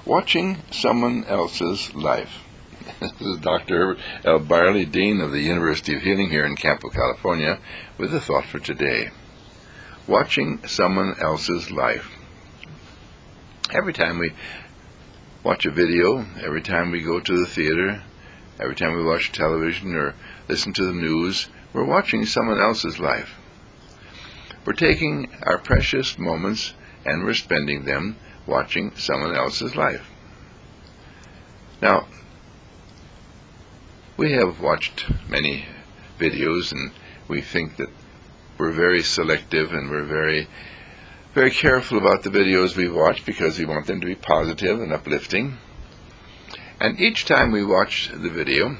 Watching someone else's life. This is Dr. L. Barley, Dean of the University of Healing here in Campo, California, with a thought for today. Watching someone else's life. Every time we watch a video, every time we go to the theater, every time we watch television or listen to the news, we're watching someone else's life. We're taking our precious moments and we're spending them watching someone else's life. Now, we have watched many videos and we think that we're very selective and we're very, very careful about the videos we watch because we want them to be positive and uplifting. And each time we watch the video,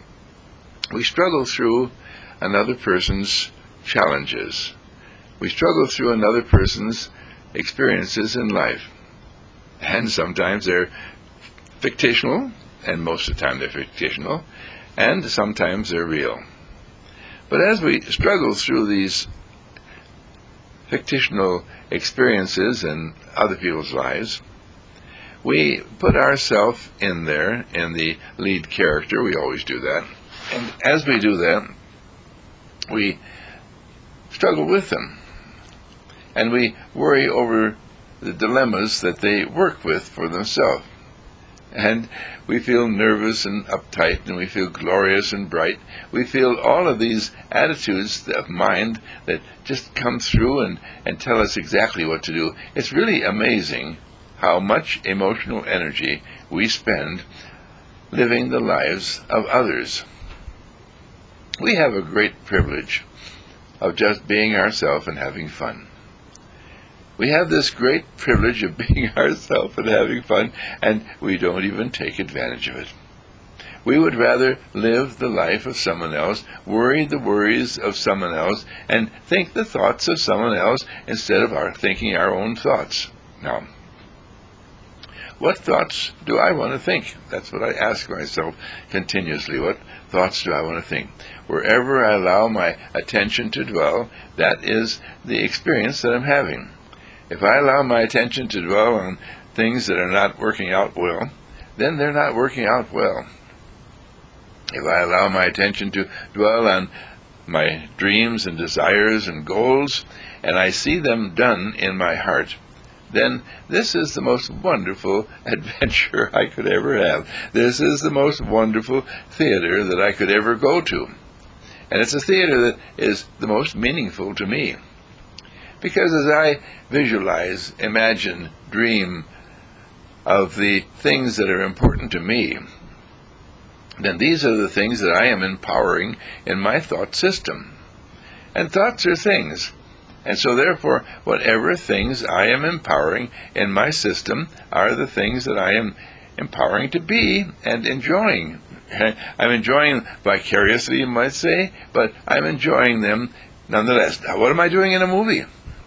we struggle through another person's challenges. We struggle through another person's experiences in life. And sometimes they're fictional, and most of the time they're fictional, and sometimes they're real. But as we struggle through these fictional experiences in other people's lives, we put ourselves in there, in the lead character. We always do that. And as we do that, we struggle with them. And we worry over the dilemmas that they work with for themselves. And we feel nervous and uptight, and we feel glorious and bright. We feel all of these attitudes of mind that just come through and tell us exactly what to do. It's really amazing how much emotional energy we spend living the lives of others. We have a great privilege of just being ourselves and having fun. We have this great privilege of being ourselves and having fun, and we don't even take advantage of it. We would rather live the life of someone else, worry the worries of someone else, and think the thoughts of someone else instead of thinking our own thoughts. Now, what thoughts do I want to think? That's what I ask myself continuously. What thoughts do I want to think? Wherever I allow my attention to dwell, that is the experience that I'm having. If I allow my attention to dwell on things that are not working out well, then they're not working out well. If I allow my attention to dwell on my dreams and desires and goals, and I see them done in my heart, then this is the most wonderful adventure I could ever have. This is the most wonderful theater that I could ever go to. And it's a theater that is the most meaningful to me. Because as I visualize, imagine, dream of the things that are important to me, then these are the things that I am empowering in my thought system. And thoughts are things. And so therefore, whatever things I am empowering in my system are the things that I am empowering to be and enjoying. I'm enjoying vicariously, you might say, but I'm enjoying them nonetheless. Now, what am I doing in a movie?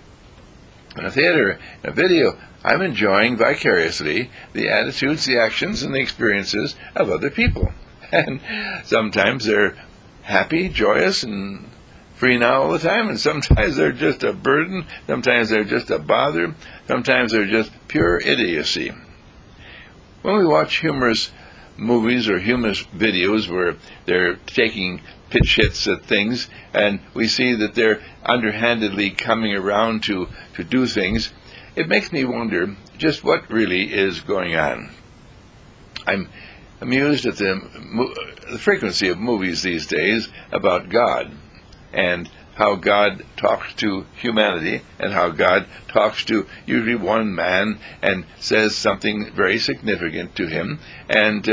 In a theater, in a video, I'm enjoying vicariously the attitudes, the actions, and the experiences of other people. And sometimes they're happy, joyous, and free now all the time, and sometimes they're just a burden, sometimes they're just a bother, sometimes they're just pure idiocy. When we watch humorous movies or humorous videos where they're taking pitch hits at things, and we see that they're underhandedly coming around to do things, it makes me wonder just what really is going on. I'm amused at the frequency of movies these days about God, and how God talks to humanity, and how God talks to usually one man and says something very significant to him. And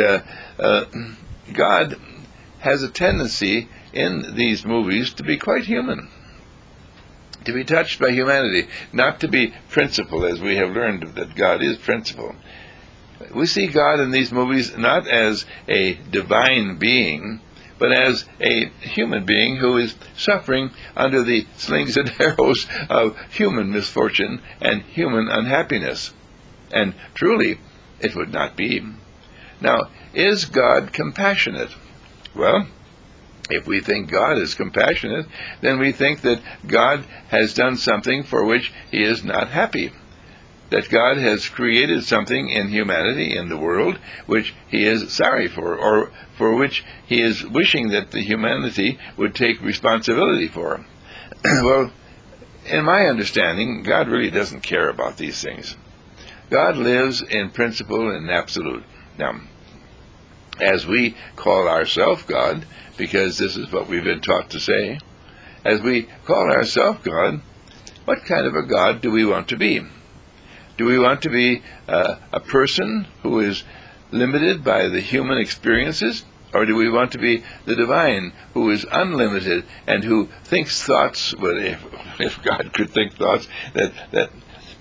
God has a tendency in these movies to be quite human, to be touched by humanity, not to be principle, as we have learned that God is principle. We see God in these movies not as a divine being, but as a human being who is suffering under the slings and arrows of human misfortune and human unhappiness. And truly, it would not be. Now, is God compassionate? Well, if we think God is compassionate, then we think that God has done something for which he is not happy. that God has created something in humanity, in the world, which he is sorry for, or for which he is wishing that the humanity would take responsibility for. Well, in my understanding, God really doesn't care about these things. God lives in principle and absolute. Now, as we call ourselves God, because this is what we've been taught to say, as we call ourselves God, what kind of a God do we want to be? Do we want to be a person who is limited by the human experiences? Or do we want to be the divine, who is unlimited and who thinks thoughts, well, if God could think thoughts, that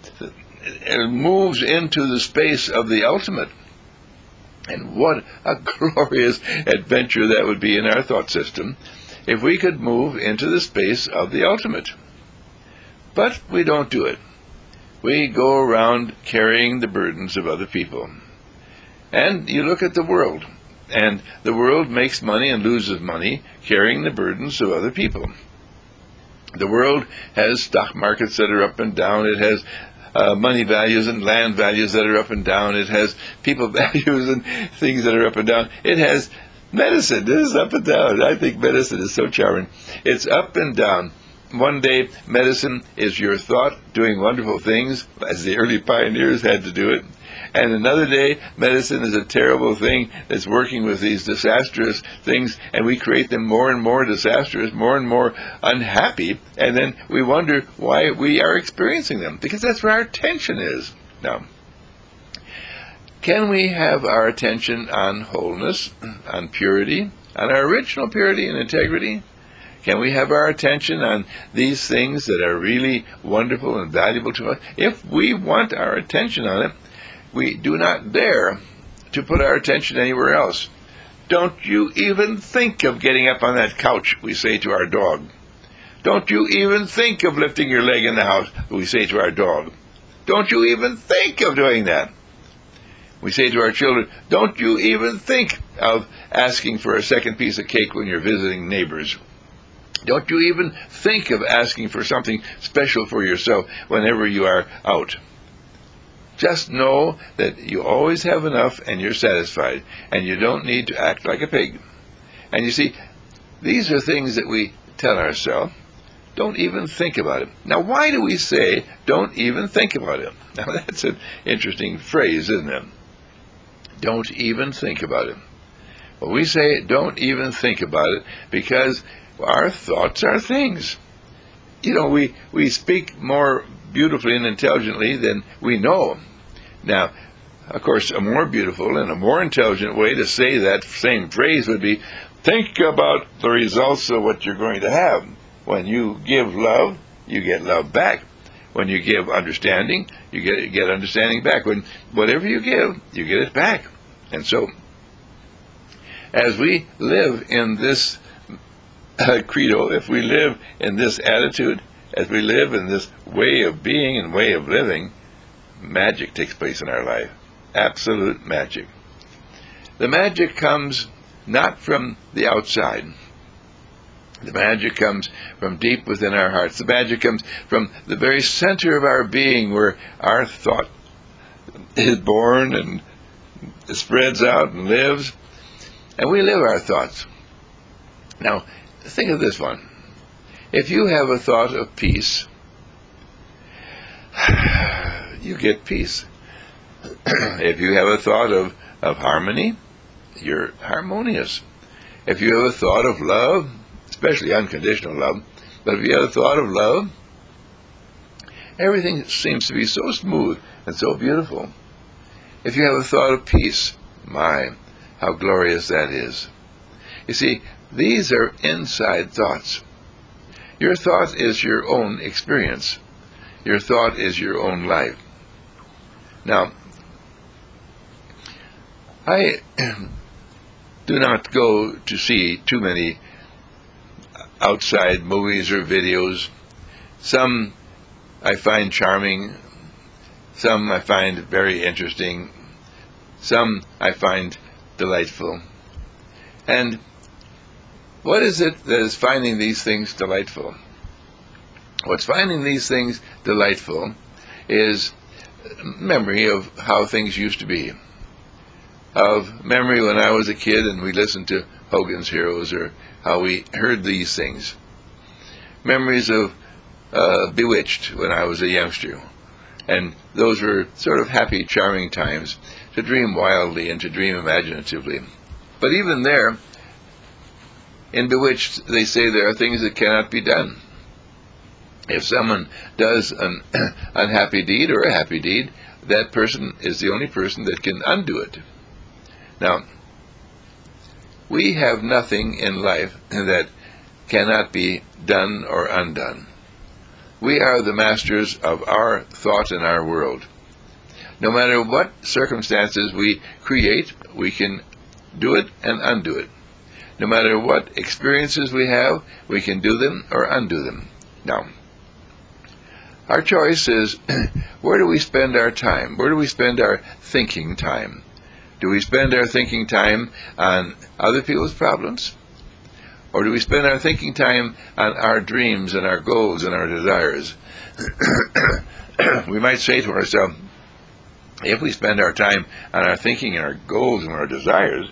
moves into the space of the ultimate? And what a glorious adventure that would be in our thought system if we could move into the space of the ultimate. But we don't do it. We go around carrying the burdens of other people. And you look at the world, and the world makes money and loses money carrying the burdens of other people. The world has stock markets that are up and down. It has money values and land values that are up and down. It has people values and things that are up and down. It has medicine. This is up and down. I think medicine is so charming. It's up and down. One day, medicine is your thought doing wonderful things, as the early pioneers had to do it. And another day, medicine is a terrible thing that's working with these disastrous things, and we create them more and more disastrous, more and more unhappy, and then we wonder why we are experiencing them, because that's where our attention is. Now, can we have our attention on wholeness, on purity, on our original purity and integrity? Can we have our attention on these things that are really wonderful and valuable to us? If we want our attention on it, we do not dare to put our attention anywhere else. Don't you even think of getting up on that couch, we say to our dog. Don't you even think of lifting your leg in the house, we say to our dog. Don't you even think of doing that. We say to our children, don't you even think of asking for a second piece of cake when you're visiting neighbors. Don't you even think of asking for something special for yourself whenever you are out. Just know that you always have enough and you're satisfied, and you don't need to act like a pig. And you see, these are things that we tell ourselves. Don't even think about it. Now, why do we say, don't even think about it? Now, that's an interesting phrase, isn't it? Don't even think about it. Well, we say, don't even think about it, because our thoughts are things. You know, we speak more beautifully and intelligently than we know. Now, of course, a more beautiful and a more intelligent way to say that same phrase would be, think about the results of what you're going to have. When you give love, you get love back. When you give understanding, you get understanding back. When whatever you give, you get it back. And so, as we live in this credo, if we live in this attitude, as we live in this way of being and way of living, magic takes place in our life. Absolute magic. The magic comes not from the outside. The magic comes from deep within our hearts. The magic comes from the very center of our being, where our thought is born and spreads out and lives. And we live our thoughts. Now, think of this one. If you have a thought of peace, you get peace. If you have a thought of harmony, you're harmonious. If you have a thought of love, especially unconditional love, but if you have a thought of love, everything seems to be so smooth and so beautiful. If you have a thought of peace, my, how glorious that is. You see, these are inside thoughts. Your thought is your own experience. Your thought is your own life. Now, I do not go to see too many outside movies or videos. Some I find charming. Some I find very interesting. Some I find delightful. And what is it that is finding these things delightful? What's finding these things delightful is memory of how things used to be, of memory when I was a kid and we listened to Hogan's Heroes, or how we heard these things, memories of Bewitched when I was a youngster. And those were sort of happy, charming times to dream wildly and to dream imaginatively. But even there, in Bewitched, they say there are things that cannot be done. If someone does an unhappy deed or a happy deed, that person is the only person that can undo it. Now, we have nothing in life that cannot be done or undone. We are the masters of our thought and our world. No matter what circumstances we create, we can do it and undo it. No matter what experiences we have, we can do them or undo them. Now, our choice is, where do we spend our time? Where do we spend our thinking time? Do we spend our thinking time on other people's problems? Or do we spend our thinking time on our dreams and our goals and our desires? We might say to ourselves, if we spend our time on our thinking and our goals and our desires,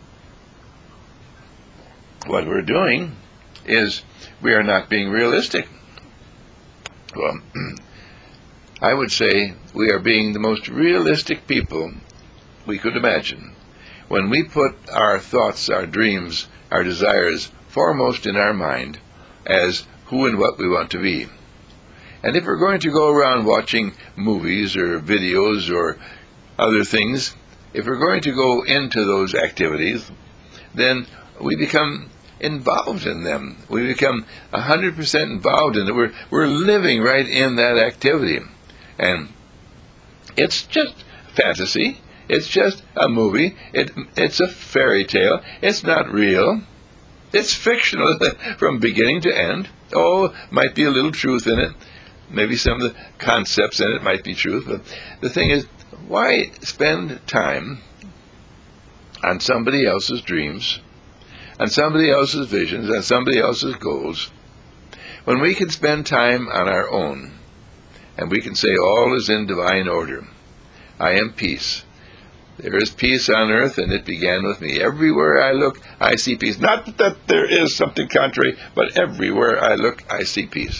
what we're doing is we are not being realistic. Well, I would say we are being the most realistic people we could imagine when we put our thoughts, our dreams, our desires foremost in our mind as who and what we want to be. And if we're going to go around watching movies or videos or other things, if we're going to go into those activities, then we become involved in them. We become 100% involved in it. We're living right in that activity. And it's just fantasy. It's just a movie. It's a fairy tale. It's not real. It's fictional from beginning to end. Oh, might be a little truth in it. Maybe some of the concepts in it might be truth. But the thing is, why spend time on somebody else's dreams, on somebody else's visions, on somebody else's goals, when we can spend time on our own, and we can say all is in divine order. I am peace. There is peace on earth, and it began with me. Everywhere I look, I see peace. Not that there is something contrary, but everywhere I look, I see peace.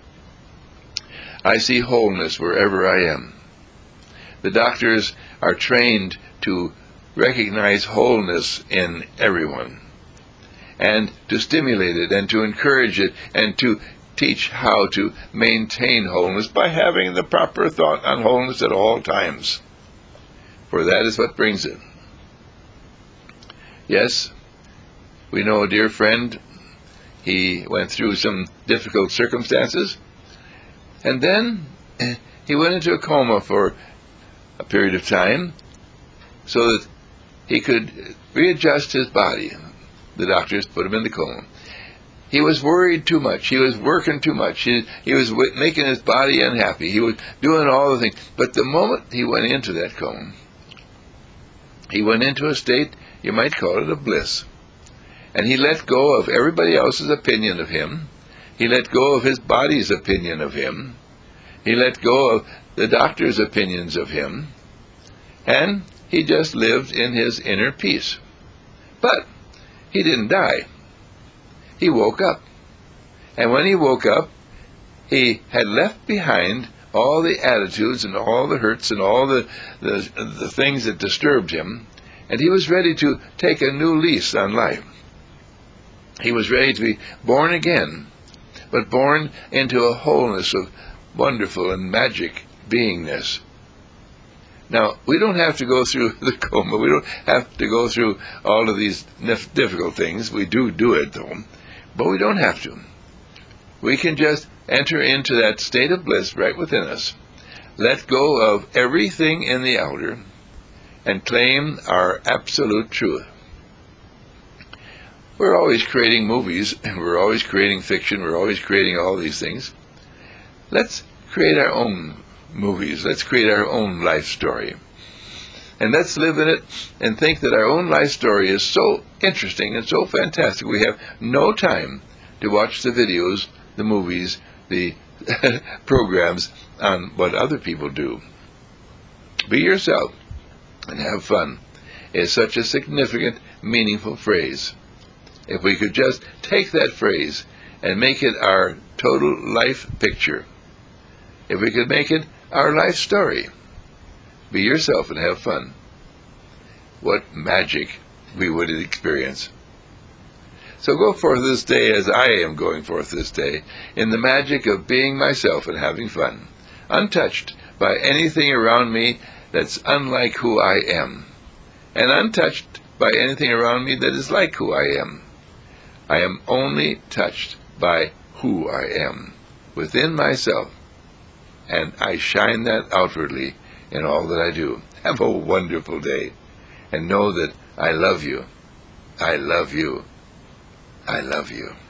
I see wholeness wherever I am. The doctors are trained to recognize wholeness in everyone, and to stimulate it, and to encourage it, and to teach how to maintain wholeness by having the proper thought on wholeness at all times. For that is what brings it. Yes, we know a dear friend. He went through some difficult circumstances, and then he went into a coma for a period of time so that he could readjust his body. The doctors put him in the coma. He was worried too much. He was working too much. He was making his body unhappy. He was doing all the things. But the moment he went into that coma, he went into a state, you might call it, of bliss. And he let go of everybody else's opinion of him. He let go of his body's opinion of him. He let go of the doctor's opinions of him. And he just lived in his inner peace. But he didn't die. He woke up. And when he woke up, he had left behind all the attitudes and all the hurts and all the things that disturbed him, and he was ready to take a new lease on life. He was ready to be born again, but born into a wholeness of wonderful and magic beingness. Now, we don't have to go through the coma. We don't have to go through all of these difficult things. We do it, though, but we don't have to. We can just enter into that state of bliss right within us, let go of everything in the outer, and claim our absolute truth. We're always creating movies, and we're always creating fiction, we're always creating all these things. Let's create our own movies. Let's create our own life story. And let's live in it and think that our own life story is so interesting and so fantastic. We have no time to watch the videos, the movies, the programs on what other people do. Be yourself and have fun is such a significant, meaningful phrase. If we could just take that phrase and make it our total life picture, if we could make it our life story, be yourself and have fun, what magic we would experience. So go forth this day as I am going forth this day, in the magic of being myself and having fun, untouched by anything around me that's unlike who I am, and untouched by anything around me that is like who I am. I am only touched by who I am, within myself, and I shine that outwardly in all that I do. Have a wonderful day, and know that I love you. I love you. I love you.